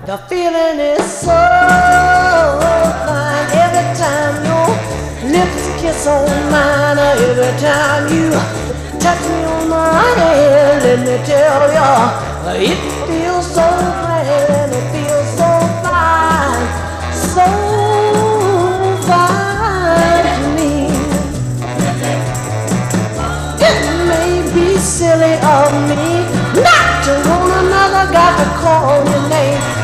The feeling is so fine every time your lips kiss on mine. Every time you touch me on my hand, let me tell you, it feels so grand.